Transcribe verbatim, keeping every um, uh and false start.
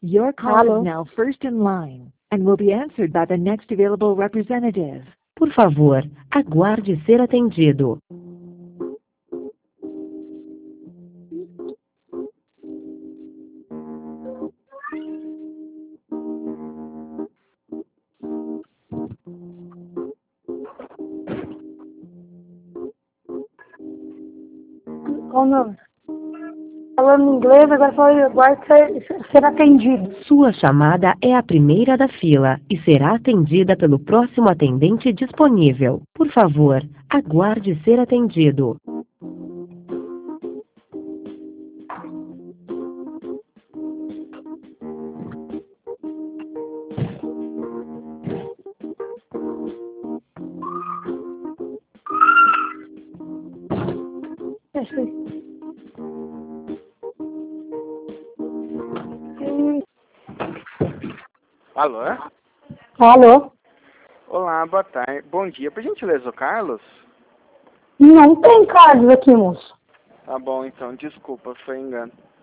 Your call Alô? is now first in line and will be answered by the next available representative. Por favor, aguarde ser atendido. Qual o nome? Falando inglês, agora falei, aguarde ser, ser atendido. Sua chamada é a primeira da fila e será atendida pelo próximo atendente disponível. Por favor, aguarde ser atendido. Esse aí. Alô? Alô? Olá, boa tarde. Bom dia. Por gentileza, o Carlos? Não tem Carlos aqui, moço. Tá bom, então. Desculpa, foi engano.